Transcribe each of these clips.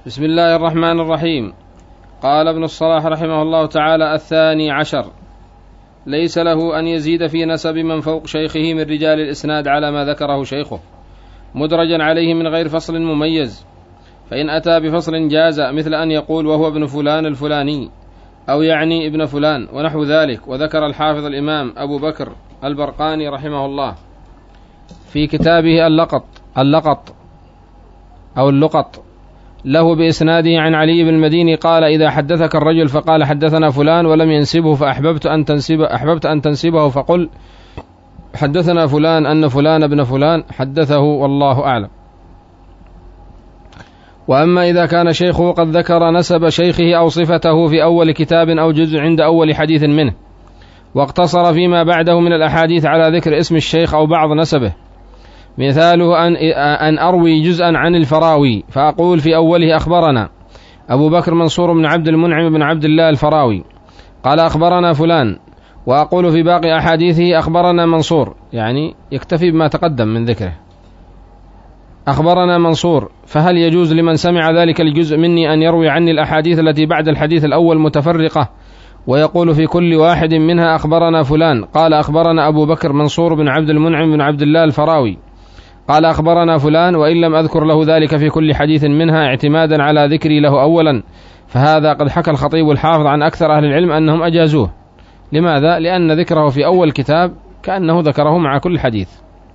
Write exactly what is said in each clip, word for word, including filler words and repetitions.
بسم الله الرحمن الرحيم. قال ابن الصلاح رحمه الله تعالى: الثاني عشر: ليس له أن يزيد في نسب من فوق شيخه من رجال الإسناد على ما ذكره شيخه مدرجا عليه من غير فصل مميز، فإن أتى بفصل جاز، مثل أن يقول وهو ابن فلان الفلاني، أو يعني ابن فلان ونحو ذلك. وذكر الحافظ الإمام أبو بكر البرقاني رحمه الله في كتابه اللقط اللقط أو اللقط له بإسناده عن علي بن المديني قال: إذا حدثك الرجل فقال حدثنا فلان ولم ينسبه فأحببت أن تنسبه, أحببت أن تنسبه فقل حدثنا فلان أن فلان ابن فلان حدثه، والله أعلم. وأما إذا كان شيخه قد ذكر نسب شيخه أو صفته في أول كتاب أو جزء عند أول حديث منه، واقتصر فيما بعده من الأحاديث على ذكر اسم الشيخ أو بعض نسبه، مثاله أن, أن أروي جزءا عن الفراوي فأقول في أوله أخبرنا أبو بكر منصور بن عبد المنعم بن عبد الله الفراوي قال أخبرنا فلان، وأقول في باقي أحاديثه أخبرنا منصور، يعني يكتفي بما تقدم من ذكره أخبرنا منصور. فهل يجوز لمن سمع ذلك الجزء مني أن يروي عني الأحاديث التي بعد الحديث الأول متفرقة ويقول في كل واحد منها أخبرنا فلان قال أخبرنا أبو بكر منصور بن عبد المنعم بن عبد الله الفراوي قال أخبرنا فلان، وإن لم أذكر له ذلك في كل حديث منها اعتمادا على ذكري له أولا؟ فهذا قد حكى الخطيب الحافظ عن أكثر أهل العلم أنهم أجازوه. لماذا؟ لأن ذكره في أول كتاب كأنه ذكره مع كل حديث.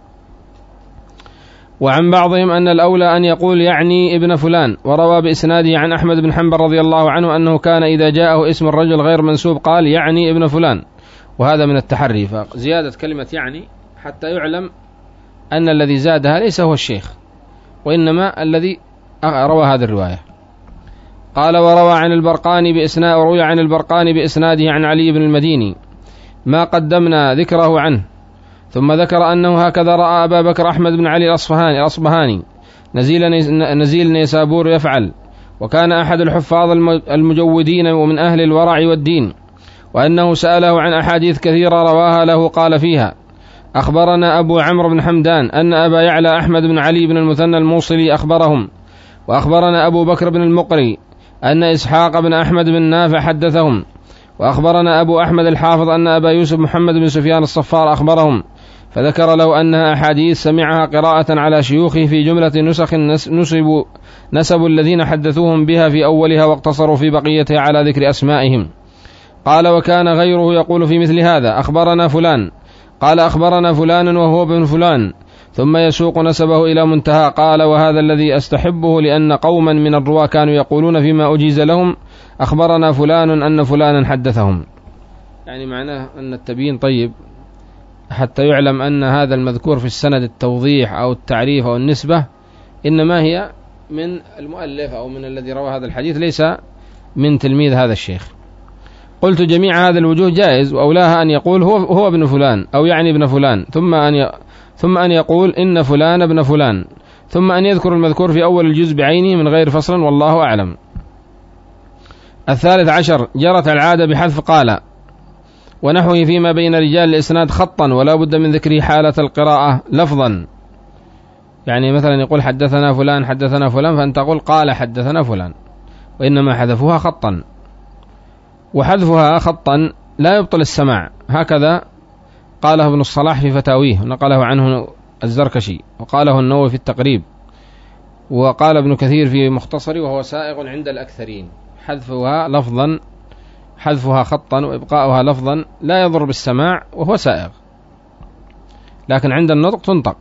وعن بعضهم أن الأولى أن يقول يعني ابن فلان، وروى بإسناده عن أحمد بن حنبل رضي الله عنه أنه كان إذا جاءه اسم الرجل غير منسوب قال يعني ابن فلان، وهذا من التحري. فزيادة كلمة يعني حتى يعلم أن الذي زادها ليس هو الشيخ، وإنما الذي روى هذه الرواية. قال: وروى عن البرقاني بإسناد وروي عن البرقاني بإسناده عن علي بن المديني ما قدمنا ذكره عنه، ثم ذكر أنه هكذا رأى أبا بكر أحمد بن علي الأصفهاني الأصبهاني نزيل نزيل نيسابور يفعل، وكان أحد الحفاظ المجودين ومن أهل الورع والدين، وأنه سأله عن أحاديث كثيرة رواها له قال فيها: أخبرنا أبو عمرو بن حمدان أن أبا يعلى أحمد بن علي بن المثنى الموصلي أخبرهم، وأخبرنا أبو بكر بن المقري أن إسحاق بن أحمد بن نافع حدثهم، وأخبرنا أبو أحمد الحافظ أن أبا يوسف محمد بن سفيان الصفار أخبرهم، فذكر له أنها أحاديث سمعها قراءة على شيوخه في جملة نسخ نسبوا نسبوا الذين حدثوهم بها في أولها، واقتصروا في بقيتها على ذكر أسمائهم. قال: وكان غيره يقول في مثل هذا: أخبرنا فلان قال أخبرنا فلان وهو ابن فلان، ثم يسوق نسبه إلى منتهى. قال: وهذا الذي أستحبه، لأن قوما من الرواة كانوا يقولون فيما أجيز لهم أخبرنا فلان أن فلانا حدثهم. يعني معناه أن التبيين طيب حتى يعلم أن هذا المذكور في السند التوضيح أو التعريف أو النسبة إنما هي من المؤلف أو من الذي روى هذا الحديث، ليس من تلميذ هذا الشيخ. قلت: جميع هذا الوجوه جائز، وأولاها أن يقول هو هو ابن فلان أو يعني ابن فلان، ثم أن ي... ثم أن يقول إن فلان ابن فلان، ثم أن يذكر المذكور في أول الجزء بعينه من غير فصل، والله أعلم. الثالث عشر: جرت العادة بحذف قال ونحوه فيما بين رجال الإسناد خطا، ولا بد من ذكره حالة القراءة لفظا. يعني مثلا يقول حدثنا فلان حدثنا فلان، فأنت تقول قال حدثنا فلان، وإنما حذفوها خطا. وحذفها خطا لا يبطل السماع، هكذا قاله ابن الصلاح في فتاويه، ونقله عنه الزركشي، وقاله النووي في التقريب، وقال ابن كثير في مختصره وهو سائغ عند الأكثرين. حذفها لفظا حذفها خطا وإبقاؤها لفظا لا يضر بالسماع وهو سائغ، لكن عند النطق تنطق.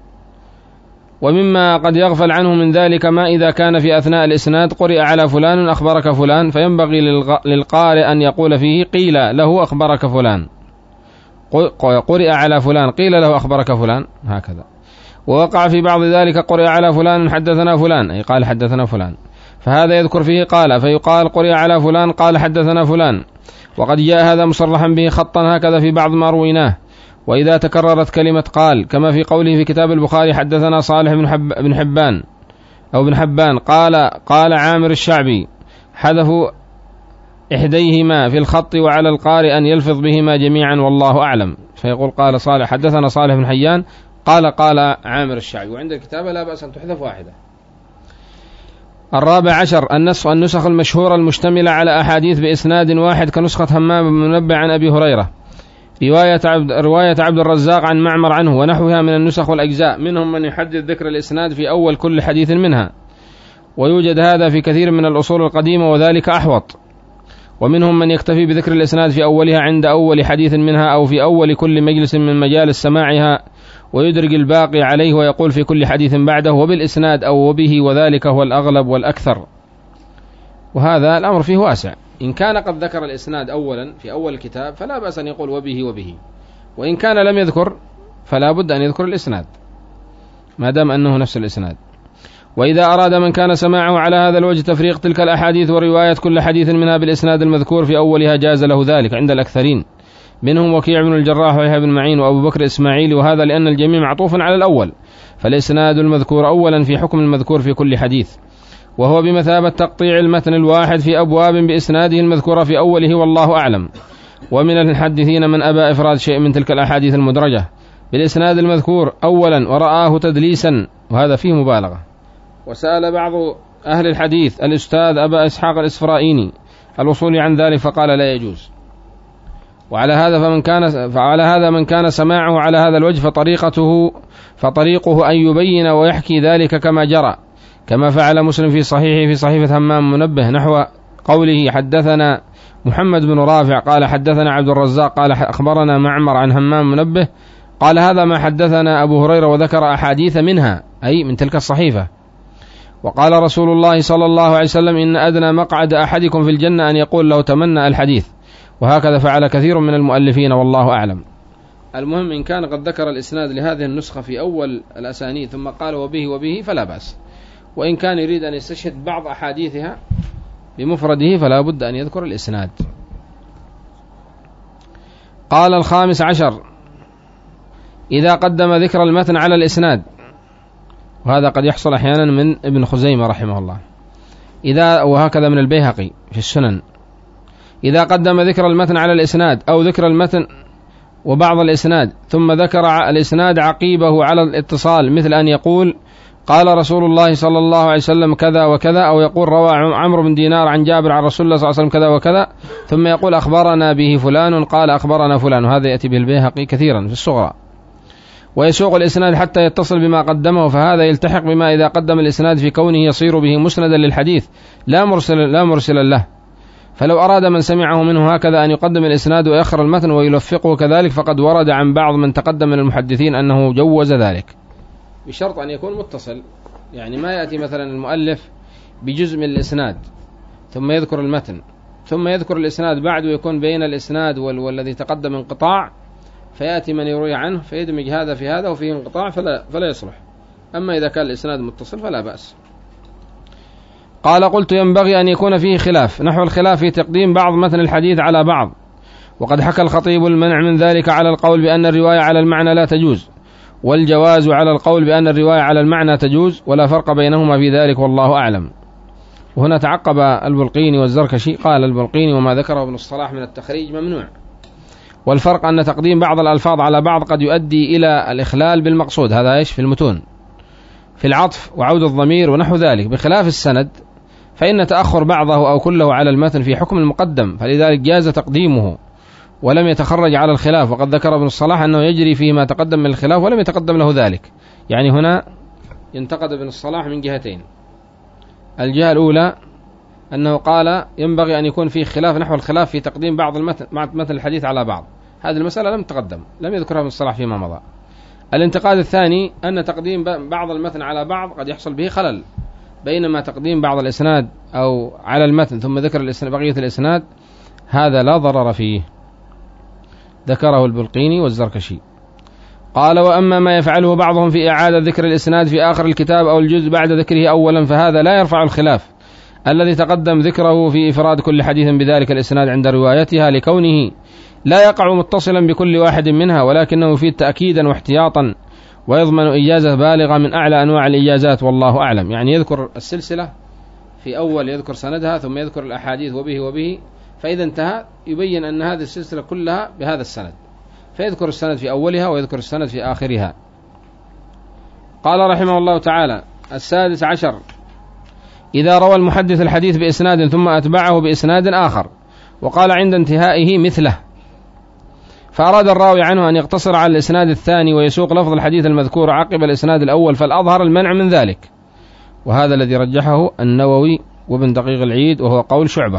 ومما قد يغفل عنه من ذلك ما إذا كان في أثناء الإسناد قرئ على فلان أخبرك فلان، فينبغي للقارئ أن يقول فيه قيل له أخبرك فلان، قرئ على فلان قيل له أخبرك فلان، هكذا. ووقع في بعض ذلك قرئ على فلان حدثنا فلان، أي قال حدثنا فلان، فهذا يذكر فيه قال، فيقال قرئ على فلان قال حدثنا فلان. وقد جاء هذا مصرحا به خطا هكذا في بعض ما رويناه. وإذا تكررت كلمة قال كما في قوله في كتاب البخاري حدثنا صالح بن, حب بن حبان أو بن حبان قال قال عامر الشعبي، حذفوا إحديهما في الخط، وعلى القارئ أن يلفظ بهما جميعا، والله أعلم. فيقول قال صالح حدثنا صالح بن حيان قال قال عامر الشعبي، وعند الكتابة لا بأس أن تحذف واحدة. الرابع عشر النسخ النسخ المشهورة المشتملة على أحاديث بإسناد واحد كنسخة همام بن منبه عن أبي هريرة، رواية عبد, رواية عبد الرزاق عن معمر عنه، ونحوها من النسخ والأجزاء. منهم من يحدد ذكر الإسناد في أول كل حديث منها، ويوجد هذا في كثير من الأصول القديمة وذلك أحوط. ومنهم من يكتفي بذكر الإسناد في أولها عند أول حديث منها أو في أول كل مجلس من مجالس سماعها، ويدرج الباقي عليه ويقول في كل حديث بعده وبالإسناد أو وبه، وذلك هو الأغلب والأكثر. وهذا الأمر فيه واسع. إن كان قد ذكر الإسناد أولا في أول الكتاب فلا بأس أن يقول وبه وبه، وإن كان لم يذكر فلا بد أن يذكر الإسناد ما دام أنه نفس الإسناد. وإذا أراد من كان سماعه على هذا الوجه تفريق تلك الأحاديث ورواية كل حديث منها بالإسناد المذكور في أولها جاز له ذلك عند الأكثرين، منهم وكيع بن الجراح ويحيى بن معين وأبو بكر إسماعيل، وهذا لأن الجميع معطوف على الأول، فالإسناد المذكور أولا في حكم المذكور في كل حديث، وهو بمثابة تقطيع المتن الواحد في أبواب بإسناده المذكورة في أوله، والله أعلم. ومن المحدثين من أبى إفراد شيء من تلك الأحاديث المدرجة بالإسناد المذكور أولا ورآه تدليسا، وهذا فيه مبالغة. وسأل بعض أهل الحديث الأستاذ أبا إسحاق الإسفرائيني الوصول عن ذلك فقال لا يجوز. وعلى هذا فمن كان فعلى هذا من كان سماعه على هذا الوجه فطريقته فطريقه أن يبين ويحكي ذلك كما جرى، كما فعل مسلم في صحيحه في صحيفة همام منبه نحو قوله حدثنا محمد بن رافع قال حدثنا عبد الرزاق قال أخبرنا معمر عن همام منبه قال هذا ما حدثنا أبو هريرة، وذكر أحاديث منها أي من تلك الصحيفة. وقال رسول الله صلى الله عليه وسلم إن أدنى مقعد أحدكم في الجنة أن يقول لو تمنى الحديث، وهكذا فعل كثير من المؤلفين والله أعلم. المهم إن كان قد ذكر الإسناد لهذه النسخة في أول الأسانيد ثم قال وبه وبه فلا بأس، وإن كان يريد أن يستشهد بعض أحاديثها بمفرده فلا بد أن يذكر الإسناد. قال الخامس عشر إذا قدم ذكر المتن على الإسناد، وهذا قد يحصل أحيانا من ابن خزيمة رحمه الله إذا وهكذا من البيهقي في السنن، إذا قدم ذكر المتن على الإسناد أو ذكر المتن وبعض الإسناد ثم ذكر الإسناد عقيبه على الاتصال، مثل أن يقول قال رسول الله صلى الله عليه وسلم كذا وكذا، أو يقول روى عمرو بن دينار عن جابر عن رسول الله صلى الله عليه وسلم كذا وكذا، ثم يقول أخبرنا به فلان قال أخبرنا فلان، وهذا يأتي به البيهقي كثيرا في الصغرى. ويسوق الإسناد حتى يتصل بما قدمه، فهذا يلتحق بما إذا قدم الإسناد في كونه يصير به مسندا للحديث لا مرسل لا مرسلا له. فلو أراد من سمعه منه هكذا أن يقدم الإسناد ويأخر المتن ويلفقه كذلك، فقد ورد عن بعض من تقدم من المحدثين أنه جوز ذلك، بشرط أن يكون متصل. يعني ما يأتي مثلا المؤلف بجزء من الإسناد ثم يذكر المتن ثم يذكر الإسناد بعد ويكون بين الإسناد والذي تقدم انقطاع، فيأتي من يروي عنه فيدمج هذا في هذا وفيه انقطاع فلا, فلا يصلح. أما إذا كان الإسناد متصل فلا بأس. قال قلت ينبغي أن يكون فيه خلاف، نحو الخلاف في تقديم بعض متن الحديث على بعض، وقد حكى الخطيب المنع من ذلك على القول بأن الرواية على المعنى لا تجوز، والجواز على القول بأن الرواية على المعنى تجوز، ولا فرق بينهما في ذلك والله أعلم. وهنا تعقب البلقيني والزركشي، قال البلقيني وما ذكره ابن الصلاح من التخريج ممنوع، والفرق أن تقديم بعض الألفاظ على بعض قد يؤدي إلى الإخلال بالمقصود، هذا إيش في المتون في العطف وعود الضمير ونحو ذلك، بخلاف السند فإن تأخر بعضه أو كله على المتن في حكم المقدم، فلذلك جاز تقديمه ولم يتخرج على الخلاف. وقد ذكر ابن الصلاح أنه يجري فيما تقدم من الخلاف ولم يتقدم له ذلك. يعني هنا ينتقد ابن الصلاح من جهتين، الجهة الأولى أنه قال ينبغي أن يكون فيه خلاف نحو الخلاف في تقديم بعض المتن مع متن الحديث على بعض، هذه المسألة لم تقدم، لم يذكرها ابن الصلاح فيما مضى. الانتقاد الثاني أن تقديم بعض المتن على بعض قد يحصل به خلل، بينما تقديم بعض الإسناد أو على المتن ثم ذكر بقية الإسناد هذا لا ضرر فيه، ذكره البلقيني والزركشي. قال وأما ما يفعله بعضهم في إعادة ذكر الإسناد في آخر الكتاب أو الجزء بعد ذكره أولا، فهذا لا يرفع الخلاف الذي تقدم ذكره في إفراد كل حديث بذلك الإسناد عند روايتها، لكونه لا يقع متصلا بكل واحد منها، ولكنه يفيد تأكيدا واحتياطا ويضمن إجازة بالغة من أعلى أنواع الإجازات والله أعلم. يعني يذكر السلسلة في أول يذكر سندها ثم يذكر الأحاديث وبه وبه، فإذا انتهى يبين أن هذه السلسلة كلها بهذا السند، فيذكر السند في أولها ويذكر السند في آخرها. قال رحمه الله تعالى السادس عشر إذا روى المحدث الحديث بإسناد ثم أتبعه بإسناد آخر وقال عند انتهائه مثله، فأراد الراوي عنه أن يقتصر على الإسناد الثاني ويسوق لفظ الحديث المذكور عقب الإسناد الأول، فالأظهر المنع من ذلك، وهذا الذي رجحه النووي وابن دقيق العيد وهو قول شعبة،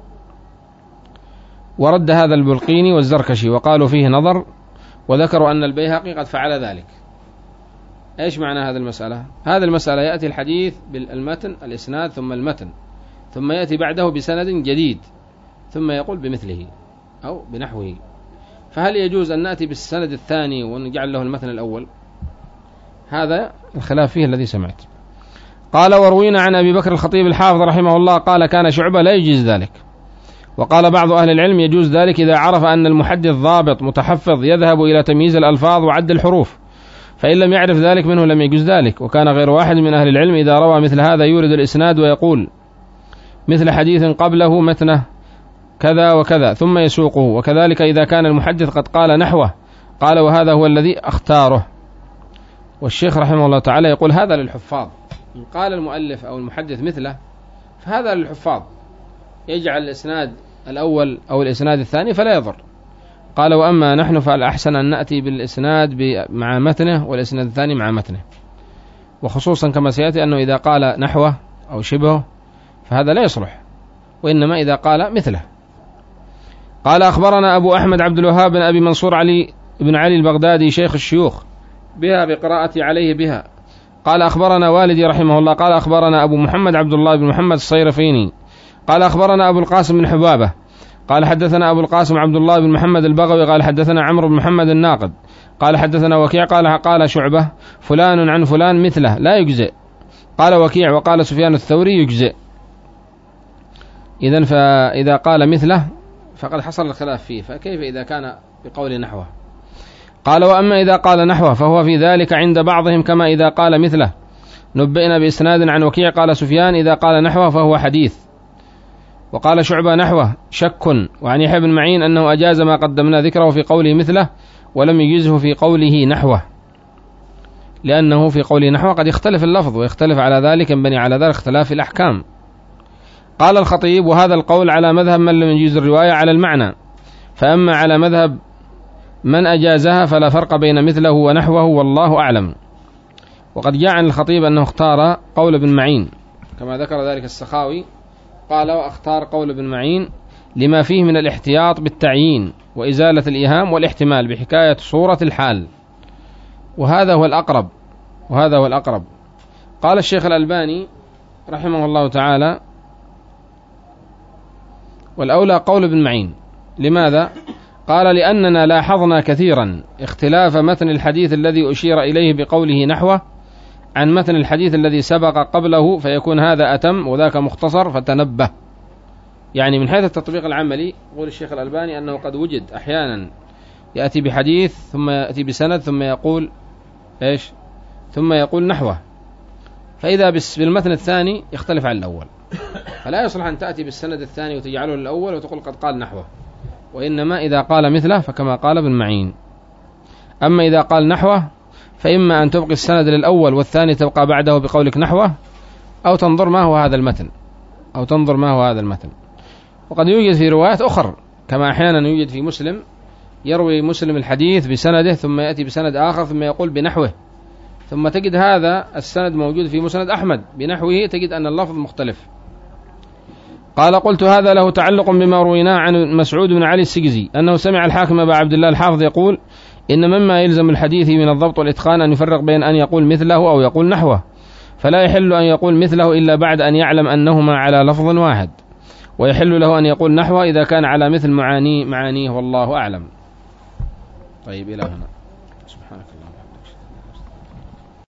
ورد هذا البلقيني والزركشي وقالوا فيه نظر، وذكروا أن البيهقي قد فعل ذلك. إيش معنى هذه المسألة؟ هذه المسألة يأتي الحديث بالمتن الإسناد ثم المتن، ثم يأتي بعده بسند جديد ثم يقول بمثله أو بنحوه، فهل يجوز أن نأتي بالسند الثاني ونجعل له المتن الأول؟ هذا الخلاف فيه الذي سمعت. قال وروينا عن أبي بكر الخطيب الحافظ رحمه الله قال كان شعبة لا يجوز ذلك، وقال بعض أهل العلم يجوز ذلك إذا عرف أن المحدث ضابط متحفظ يذهب إلى تمييز الألفاظ وعد الحروف، فإن لم يعرف ذلك منه لم يجوز ذلك. وكان غير واحد من أهل العلم إذا روى مثل هذا يورد الإسناد ويقول مثل حديث قبله متنه كذا وكذا ثم يسوقه، وكذلك إذا كان المحدث قد قال نحوه قال وهذا هو الذي اختاره. والشيخ رحمه الله تعالى يقول هذا للحفاظ، إن قال المؤلف أو المحدث مثله فهذا للحفاظ، يجعل الإسناد الأول أو الإسناد الثاني فلا يضر. قال وأما نحن فالأحسن أن نأتي بالإسناد مع متنه والإسناد الثاني مع متنه، وخصوصا كما سيأتي أنه إذا قال نحوه أو شبهه فهذا لا يصلح، وإنما إذا قال مثله. قال أخبرنا أبو أحمد عبد الوهاب بن أبي منصور علي بن علي البغدادي شيخ الشيوخ بها بقراءتي عليه بها. قال أخبرنا والدي رحمه الله قال أخبرنا أبو محمد عبد الله بن محمد الصيرفيني قال أخبرنا أبو القاسم بن حبابة قال حدثنا أبو القاسم عبد الله بن محمد البغوي قال حدثنا عمرو بن محمد الناقد قال حدثنا وكيع قال قال شعبة فلان عن فلان مثله لا يجزئ. قال وكيع وقال سفيان الثوري يجزئ. إذن فإذا قال مثله فقد حصل الخلاف فيه، فكيف إذا كان بقول نحوه؟ قال وأما إذا قال نحوه فهو في ذلك عند بعضهم كما إذا قال مثله. نبئنا بإسناد عن وكيع قال سفيان إذا قال نحوه فهو حديث. وقال شعبة نحوه شك. وعن يحيى بن معين أنه أجاز ما قدمنا ذكره في قوله مثله ولم يجزه في قوله نحوه، لأنه في قوله نحوه قد يختلف اللفظ ويختلف على ذلك ينبني على ذلك اختلاف الأحكام. قال الخطيب وهذا القول على مذهب من لم يجيز الرواية على المعنى، فأما على مذهب من أجازها فلا فرق بين مثله ونحوه والله أعلم. وقد جاء عن الخطيب أنه اختار قول ابن معين كما ذكر ذلك السخاوي، قال واختار قول ابن معين لما فيه من الاحتياط بالتعيين وإزالة الإيهام والاحتمال بحكاية صورة الحال، وهذا هو الأقرب وهذا هو الأقرب. قال الشيخ الألباني رحمه الله تعالى والأولى قول ابن معين. لماذا؟ قال لأننا لاحظنا كثيرا اختلاف متن الحديث الذي أشير إليه بقوله نحوه عن متن الحديث الذي سبق قبله، فيكون هذا أتم وذاك مختصر، فتنبه. يعني من حيث التطبيق العملي يقول الشيخ الألباني أنه قد وجد أحيانا يأتي بحديث ثم يأتي بسند ثم يقول إيش ثم يقول نحوه، فإذا بالمتن الثاني يختلف عن الأول، فلا يصلح أن تأتي بالسند الثاني وتجعله الأول وتقول قد قال نحوه، وإنما إذا قال مثله فكما قال ابن معين. أما إذا قال نحوه فإما أن تبقي السند للأول والثاني تبقى بعده بقولك نحوه، أو تنظر ما هو هذا المتن أو تنظر ما هو هذا المتن. وقد يوجد في روايات أخرى كما أحيانا يوجد في مسلم، يروي مسلم الحديث بسنده ثم يأتي بسند آخر ثم يقول بنحوه، ثم تجد هذا السند موجود في مسند أحمد بنحوه، تجد أن اللفظ مختلف. قال قلت هذا له تعلق بما رويناه عن مسعود بن علي السجزي أنه سمع الحاكم أبا عبد الله الحافظ يقول إن مما يلزم الحديث من الضبط والإتقان أن يفرق بين أن يقول مثله أو يقول نحوه، فلا يحل أن يقول مثله إلا بعد أن يعلم أنهما على لفظ واحد، ويحل له أن يقول نحوه إذا كان على مثل معانيه معانيه والله أعلم. طيب إلى هنا، سبحانك اللهم.